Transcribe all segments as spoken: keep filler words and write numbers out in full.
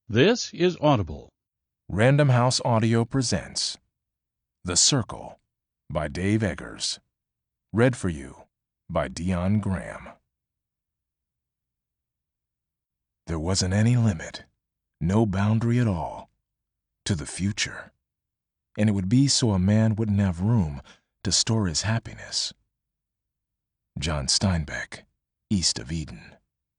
This is Audible. Random House Audio presents The Circle by Dave Eggers. Read for you by Dion Graham. There wasn't any limit, no boundary at all, to the future. And it would be so a man wouldn't have room to store his happiness. John Steinbeck, East of Eden.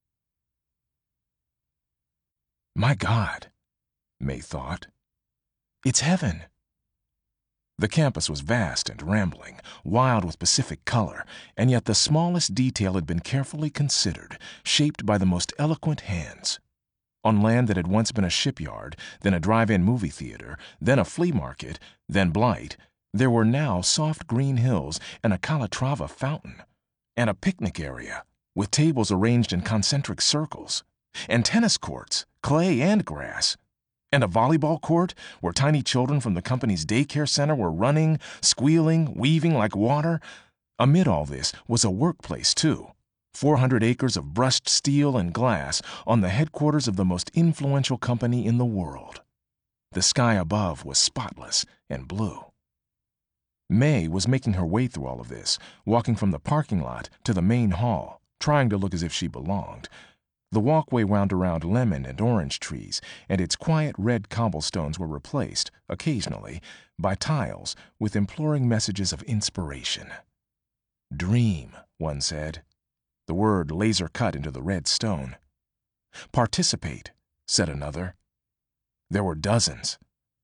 My God, May thought. It's heaven. The campus was vast and rambling, wild with Pacific color, and yet the smallest detail had been carefully considered, shaped by the most eloquent hands. On land that had once been a shipyard, then a drive-in movie theater, then a flea market, then Blight, there were now soft green hills and a Calatrava fountain, and a picnic area, with tables arranged in concentric circles, and tennis courts, clay and grass, and a volleyball court where tiny children from the company's daycare center were running, squealing, weaving like water. Amid all this was a workplace, too. four hundred acres of brushed steel and glass on the headquarters of the most influential company in the world. The sky above was spotless and blue. May was making her way through all of this, walking from the parking lot to the main hall, trying to look as if she belonged. The walkway wound around lemon and orange trees, and its quiet red cobblestones were replaced, occasionally, by tiles with imploring messages of inspiration. Dream, one said, the word laser-cut into the red stone. Participate, said another. There were dozens.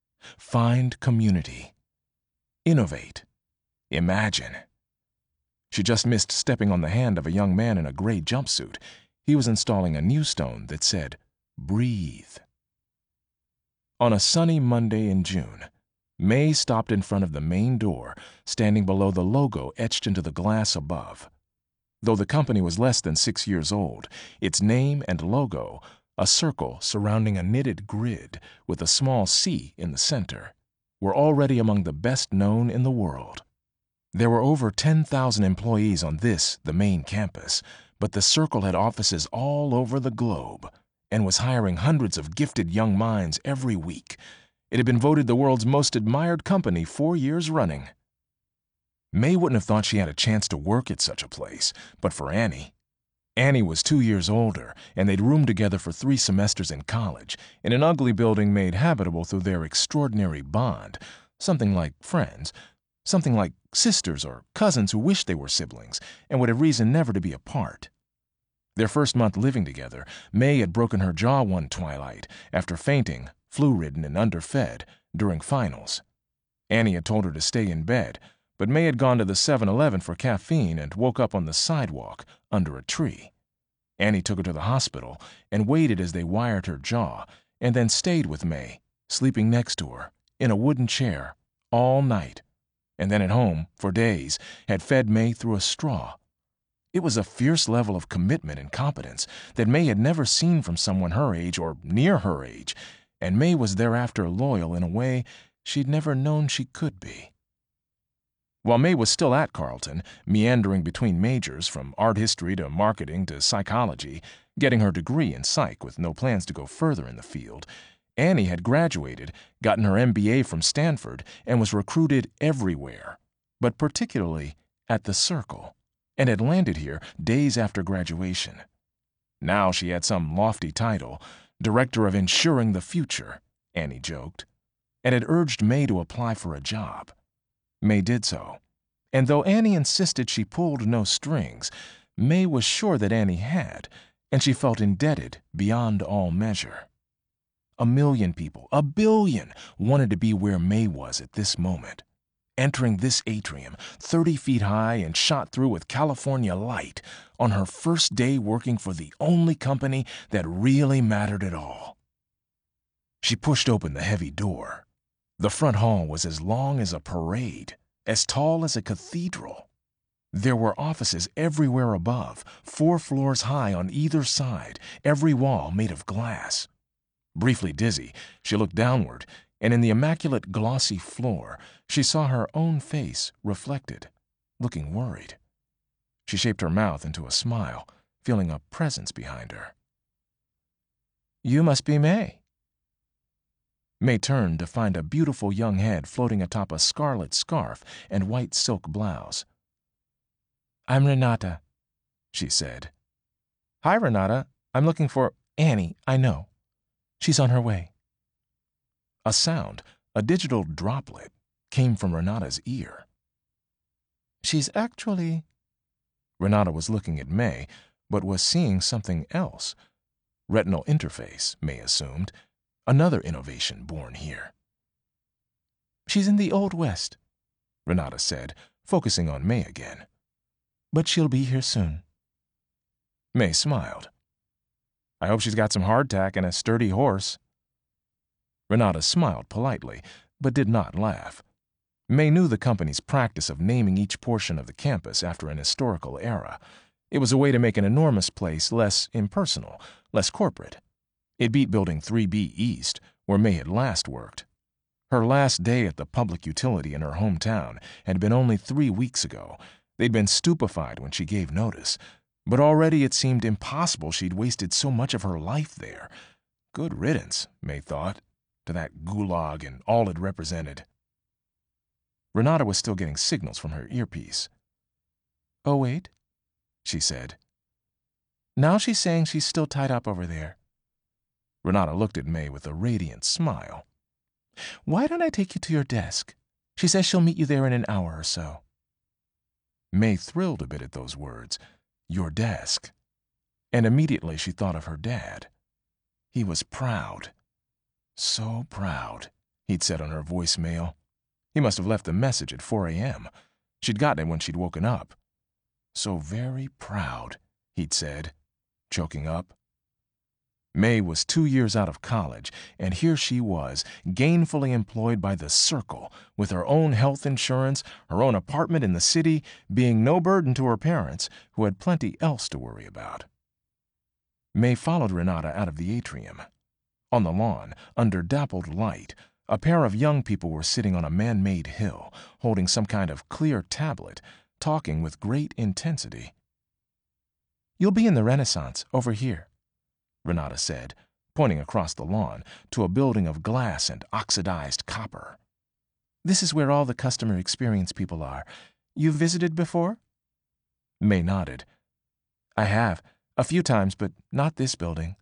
Find community. Innovate. Imagine. She just missed stepping on the hand of a young man in a gray jumpsuit. He was installing a new stone that said, breathe. On a sunny Monday in June, May stopped in front of the main door, standing below the logo etched into the glass above. Though the company was less than six years old, its name and logo, a circle surrounding a knitted grid with a small C in the center, were already among the best known in the world. There were over ten thousand employees on this, the main campus, but the Circle had offices all over the globe and was hiring hundreds of gifted young minds every week. It had been voted the world's most admired company four years running. May wouldn't have thought she had a chance to work at such a place, but for Annie. Annie was two years older, and they'd roomed together for three semesters in college, in an ugly building made habitable through their extraordinary bond, something like friends, something like sisters or cousins who wished they were siblings and would have reason never to be apart. Their first month living together, May had broken her jaw one twilight after fainting, flu-ridden and underfed, during finals. Annie had told her to stay in bed, but May had gone to the seven eleven for caffeine and woke up on the sidewalk under a tree. Annie took her to the hospital and waited as they wired her jaw, and then stayed with May, sleeping next to her, in a wooden chair, all night, and then at home, for days, had fed May through a straw. It was a fierce level of commitment and competence that May had never seen from someone her age or near her age, and May was thereafter loyal in a way she'd never known she could be. While May was still at Carleton, meandering between majors from art history to marketing to psychology, getting her degree in psych with no plans to go further in the field, Annie had graduated, gotten her M B A from Stanford, and was recruited everywhere, but particularly at the Circle, and had landed here days after graduation. Now she had some lofty title, Director of Ensuring the Future, Annie joked, and had urged May to apply for a job. May did so, and though Annie insisted she pulled no strings, May was sure that Annie had, and she felt indebted beyond all measure. A million people, a billion, wanted to be where May was at this moment, entering this atrium, thirty feet high and shot through with California light, on her first day working for the only company that really mattered at all. She pushed open the heavy door. The front hall was as long as a parade, as tall as a cathedral. There were offices everywhere above, four floors high on either side, every wall made of glass. Briefly dizzy, she looked downward, and in the immaculate glossy floor, she saw her own face reflected, looking worried. She shaped her mouth into a smile, feeling a presence behind her. "You must be May," May turned to find a beautiful young head floating atop a scarlet scarf and white silk blouse. "I'm Renata," she said. "Hi, Renata. I'm looking for Annie, I know. She's on her way." A sound, a digital droplet, came from Renata's ear. "She's actually—" Renata was looking at May, but was seeing something else. Retinal interface, May assumed. Another innovation born here. "She's in the Old West," Renata said, focusing on May again. "But she'll be here soon." May smiled. "I hope she's got some hardtack and a sturdy horse." Renata smiled politely, but did not laugh. May knew the company's practice of naming each portion of the campus after an historical era. It was a way to make an enormous place less impersonal, less corporate. It beat Building three B East, where May had last worked. Her last day at the public utility in her hometown had been only three weeks ago. They'd been stupefied when she gave notice, but already it seemed impossible she'd wasted so much of her life there. Good riddance, May thought, to that gulag and all it represented. Renata was still getting signals from her earpiece. "Oh, wait," she said. "Now she's saying she's still tied up over there." Renata looked at May with a radiant smile. "Why don't I take you to your desk? She says she'll meet you there in an hour or so." May thrilled a bit at those words, "your desk," and immediately she thought of her dad. He was proud. So proud, he'd said on her voicemail. He must have left the message at four A M She'd gotten it when she'd woken up. So very proud, he'd said, choking up. May was two years out of college, and here she was, gainfully employed by the Circle, with her own health insurance, her own apartment in the city, being no burden to her parents, who had plenty else to worry about. May followed Renata out of the atrium. On the lawn, under dappled light, a pair of young people were sitting on a man-made hill, holding some kind of clear tablet, talking with great intensity. "You'll be in the Renaissance, over here," Renata said, pointing across the lawn to a building of glass and oxidized copper. "This is where all the customer experience people are. You've visited before?" May nodded. "I have, a few times, but not this building."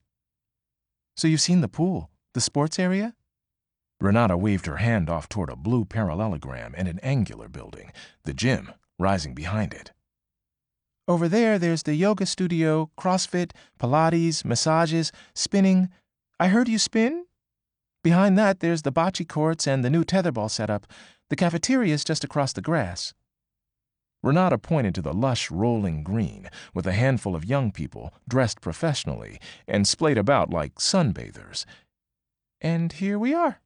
"So you've seen the pool, the sports area?" Renata waved her hand off toward a blue parallelogram and an angular building, the gym rising behind it. "Over there, there's the yoga studio, CrossFit, Pilates, massages, spinning. I heard you spin? Behind that, there's the bocce courts and the new tetherball setup. The cafeteria's just across the grass." Renata pointed to the lush rolling green, with a handful of young people dressed professionally and splayed about like sunbathers. "And here we are."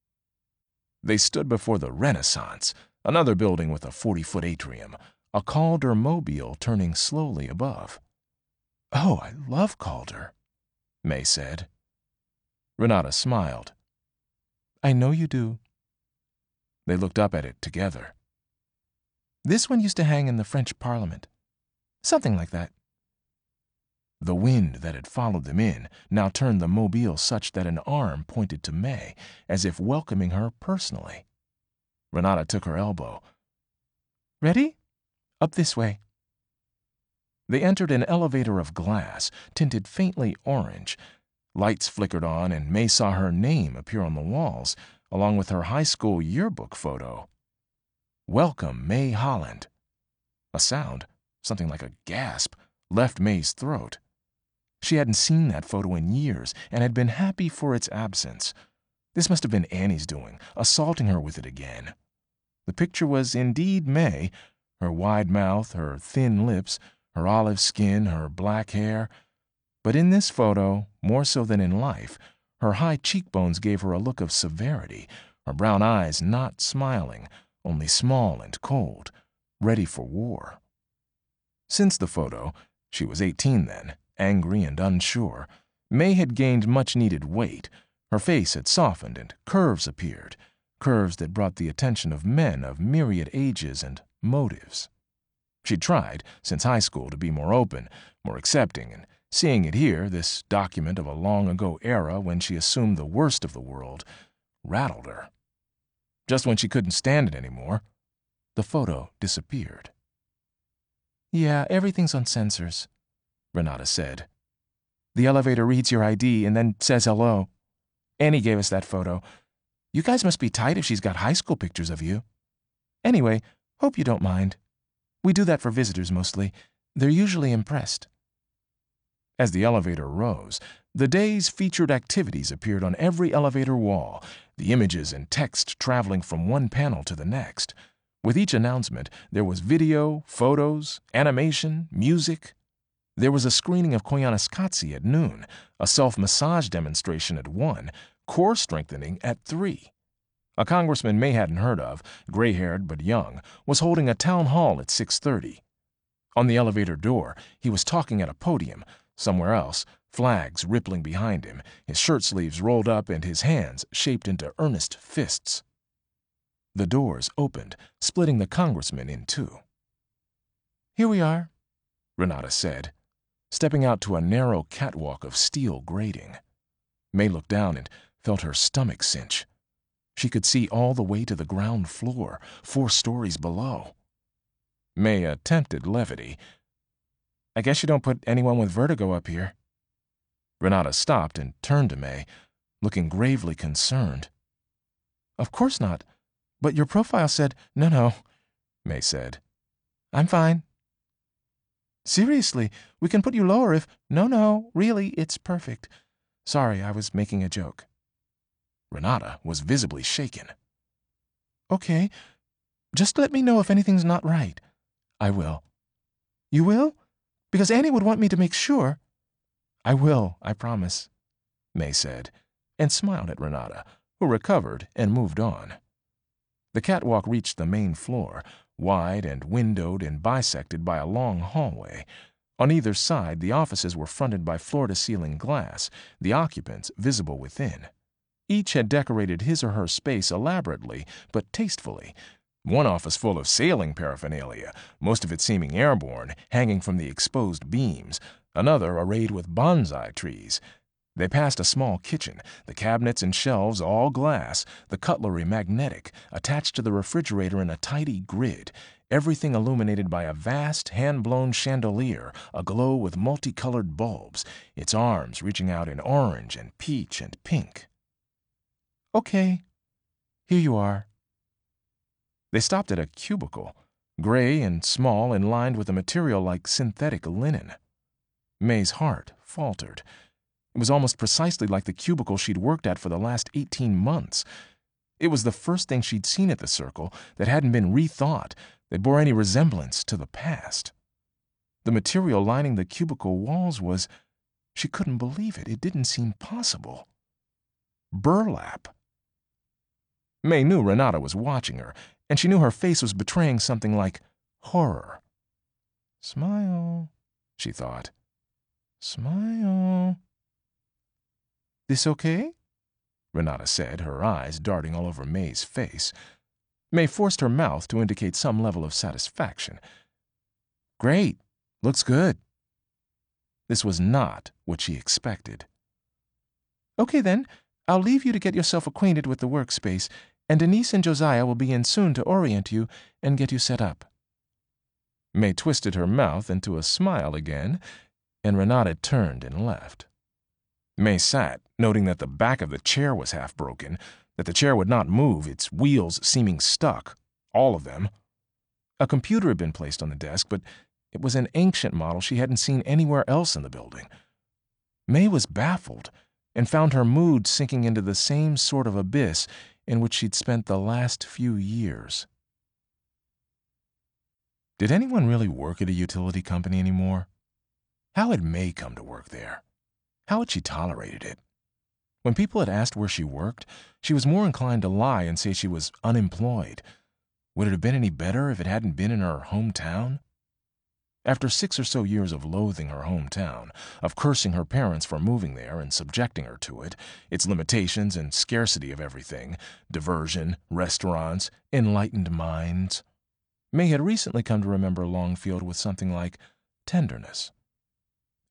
They stood before the Renaissance, another building with a forty-foot atrium, a Calder mobile turning slowly above. "Oh, I love Calder," May said. Renata smiled. "I know you do." They looked up at it together. "This one used to hang in the French Parliament. Something like that." The wind that had followed them in now turned the mobile such that an arm pointed to May, as if welcoming her personally. Renata took her elbow. "Ready? Up this way." They entered an elevator of glass, tinted faintly orange. Lights flickered on, and May saw her name appear on the walls, along with her high school yearbook photo. "Welcome, May Holland." A sound, something like a gasp, left May's throat. She hadn't seen that photo in years and had been happy for its absence. This must have been Annie's doing, assaulting her with it again. The picture was indeed May, her wide mouth, her thin lips, her olive skin, her black hair. But in this photo, more so than in life, her high cheekbones gave her a look of severity, her brown eyes not smiling, only small and cold, ready for war. Since the photo, she was eighteen then, angry and unsure, May had gained much-needed weight. Her face had softened and curves appeared, curves that brought the attention of men of myriad ages and motives. She'd tried, since high school, to be more open, more accepting, and seeing it here, this document of a long-ago era when she assumed the worst of the world, rattled her. Just when she couldn't stand it anymore, the photo disappeared. "Yeah, everything's on sensors," Renata said. "The elevator reads your I D and then says hello. Annie gave us that photo. You guys must be tight if she's got high school pictures of you. Anyway, hope you don't mind. We do that for visitors mostly. They're usually impressed." As the elevator rose, the day's featured activities appeared on every elevator wall, the images and text traveling from one panel to the next. With each announcement, there was video, photos, animation, music. There was a screening of Koyaanisqatsi at noon, a self-massage demonstration at one, core strengthening at three. A congressman May hadn't heard of, gray-haired but young, was holding a town hall at six thirty. On the elevator door, he was talking at a podium. Somewhere else, flags rippling behind him, his shirt sleeves rolled up and his hands shaped into earnest fists. The doors opened, splitting the congressman in two. "Here we are," Renata said, stepping out to a narrow catwalk of steel grating. May looked down and felt her stomach cinch. She could see all the way to the ground floor, four stories below. May attempted levity. "I guess you don't put anyone with vertigo up here." Renata stopped and turned to May, looking gravely concerned. "Of course not. But your profile said—" "No, no," May said. "I'm fine." "Seriously, we can put you lower if—" "No, no, really, it's perfect. Sorry, I was making a joke." Renata was visibly shaken. "Okay, just let me know if anything's not right." "I will." "You will? Because Annie would want me to make sure." "I will, I promise," May said, and smiled at Renata, who recovered and moved on. The catwalk reached the main floor, wide and windowed and bisected by a long hallway. On either side, the offices were fronted by floor-to-ceiling glass, the occupants visible within. Each had decorated his or her space elaborately but tastefully. One office full of sailing paraphernalia, most of it seeming airborne, hanging from the exposed beams, another arrayed with bonsai trees. They passed a small kitchen, the cabinets and shelves all glass, the cutlery magnetic, attached to the refrigerator in a tidy grid, everything illuminated by a vast, hand-blown chandelier aglow with multicolored bulbs, its arms reaching out in orange and peach and pink. "Okay, here you are." They stopped at a cubicle, gray and small and lined with a material like synthetic linen. May's heart faltered. It was almost precisely like the cubicle she'd worked at for the last eighteen months. It was the first thing she'd seen at the Circle that hadn't been rethought, that bore any resemblance to the past. The material lining the cubicle walls was— she couldn't believe it. It didn't seem possible. Burlap. May knew Renata was watching her, and she knew her face was betraying something like horror. "Smile," she thought. "Smile." "This okay?" Renata said, her eyes darting all over May's face. May forced her mouth to indicate some level of satisfaction. "Great. Looks good." This was not what she expected. "Okay then, I'll leave you to get yourself acquainted with the workspace, and Denise and Josiah will be in soon to orient you and get you set up." May twisted her mouth into a smile again, and Renata turned and left. May sat, noting that the back of the chair was half broken, that the chair would not move, its wheels seeming stuck, all of them. A computer had been placed on the desk, but it was an ancient model she hadn't seen anywhere else in the building. May was baffled and found her mood sinking into the same sort of abyss in which she'd spent the last few years. Did anyone really work at a utility company anymore? How had May come to work there? How had she tolerated it? When people had asked where she worked, she was more inclined to lie and say she was unemployed. Would it have been any better if it hadn't been in her hometown? After six or so years of loathing her hometown, of cursing her parents for moving there and subjecting her to it, its limitations and scarcity of everything, diversion, restaurants, enlightened minds, May had recently come to remember Longfield with something like tenderness.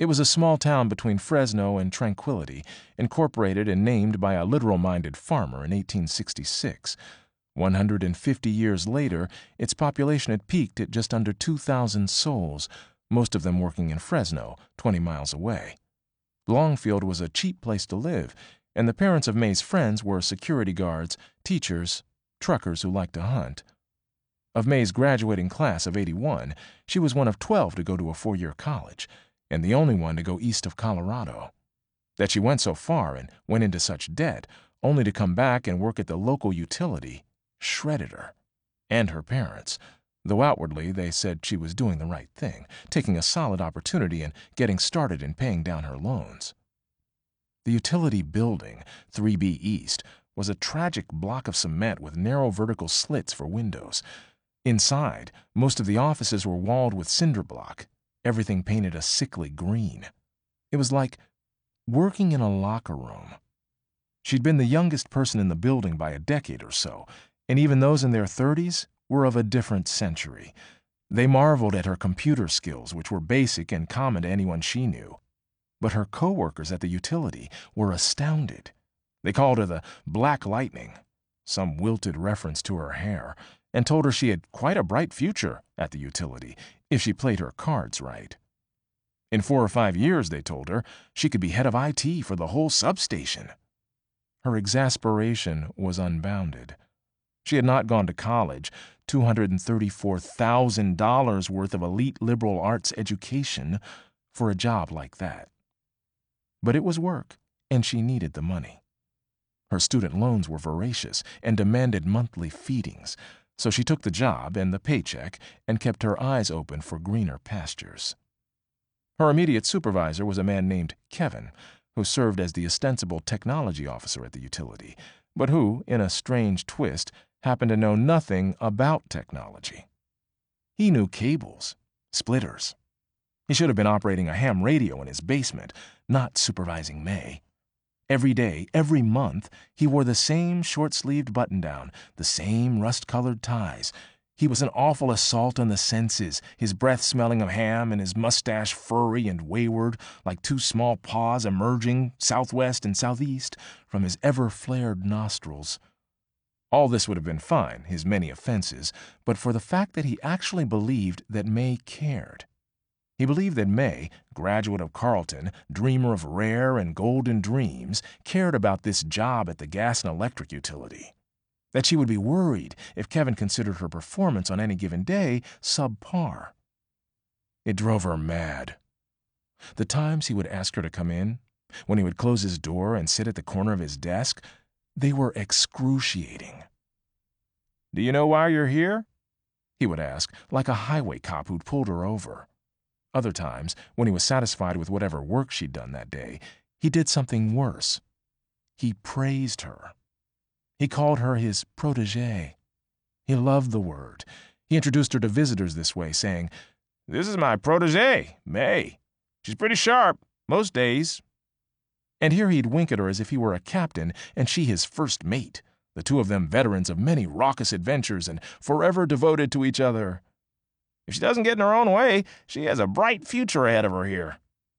It was a small town between Fresno and Tranquility, incorporated and named by a literal-minded farmer in eighteen sixty-six. one hundred fifty years later, its population had peaked at just under two thousand souls, most of them working in Fresno, twenty miles away. Longfield was a cheap place to live, and the parents of May's friends were security guards, teachers, truckers who liked to hunt. Of May's graduating class of eighty-one, she was one of twelve to go to a four-year college, and the only one to go east of Colorado. That she went so far and went into such debt, only to come back and work at the local utility, shredded her, and her parents, though outwardly they said she was doing the right thing, taking a solid opportunity and getting started in paying down her loans. The utility building, three B East, was a tragic block of cement with narrow vertical slits for windows. Inside, most of the offices were walled with cinder block, everything painted a sickly green. It was like working in a locker room. She'd been the youngest person in the building by a decade or so, and even those in their thirties were of a different century. They marveled at her computer skills, which were basic and common to anyone she knew. But her co-workers at the utility were astounded. They called her the Black Lightning, some wilted reference to her hair, and told her she had quite a bright future at the utility if she played her cards right. In four or five years, they told her, she could be head of I T for the whole substation. Her exasperation was unbounded. She had not gone to college, two hundred thirty-four thousand dollars worth of elite liberal arts education, for a job like that. But it was work, and she needed the money. Her student loans were voracious and demanded monthly feedings, so she took the job and the paycheck and kept her eyes open for greener pastures. Her immediate supervisor was a man named Kevin, who served as the ostensible technology officer at the utility, but who, in a strange twist, happened to know nothing about technology. He knew cables, splitters. He should have been operating a ham radio in his basement, not supervising May. Every day, every month, he wore the same short-sleeved button-down, the same rust-colored ties. He was an awful assault on the senses, his breath smelling of ham and his mustache furry and wayward, like two small paws emerging, southwest and southeast, from his ever-flared nostrils. All this would have been fine, his many offenses, but for the fact that he actually believed that May cared. He believed that May, graduate of Carleton, dreamer of rare and golden dreams, cared about this job at the gas and electric utility. That she would be worried if Kevin considered her performance on any given day subpar. It drove her mad. The times he would ask her to come in, when he would close his door and sit at the corner of his desk, they were excruciating. "Do you know why you're here?" he would ask, like a highway cop who'd pulled her over. Other times, when he was satisfied with whatever work she'd done that day, he did something worse. He praised her. He called her his protégée. He loved the word. He introduced her to visitors this way, saying, "This is my protégée, May. She's pretty sharp, most days." And here he'd wink at her as if he were a captain and she his first mate, the two of them veterans of many raucous adventures and forever devoted to each other. "If she doesn't get in her own way, she has a bright future ahead of her here."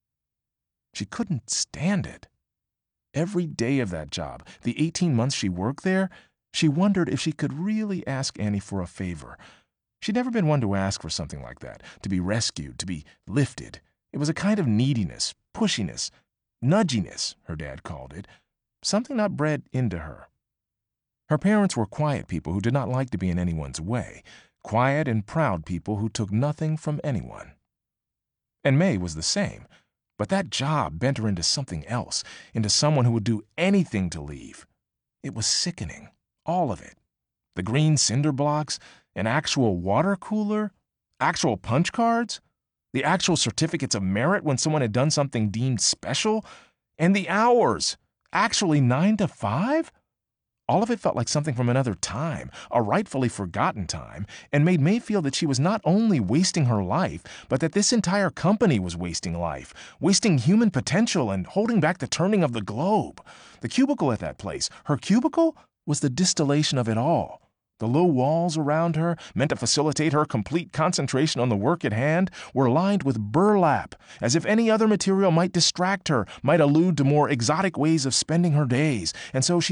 She couldn't stand it. Every day of that job, the eighteen months she worked there, she wondered if she could really ask Annie for a favor. She'd never been one to ask for something like that, to be rescued, to be lifted. It was a kind of neediness, pushiness, nudginess, her dad called it, something not bred into her. Her parents were quiet people who did not like to be in anyone's way, quiet and proud people who took nothing from anyone. And May was the same, but that job bent her into something else, into someone who would do anything to leave. It was sickening, all of it. The green cinder blocks, an actual water cooler, actual punch cards, the actual certificates of merit when someone had done something deemed special, and the hours, actually nine to five? All of it felt like something from another time, a rightfully forgotten time, and made May feel that she was not only wasting her life, but that this entire company was wasting life, wasting human potential and holding back the turning of the globe. The cubicle at that place, her cubicle, was the distillation of it all. The low walls around her, meant to facilitate her complete concentration on the work at hand, were lined with burlap, as if any other material might distract her, might allude to more exotic ways of spending her days, and so she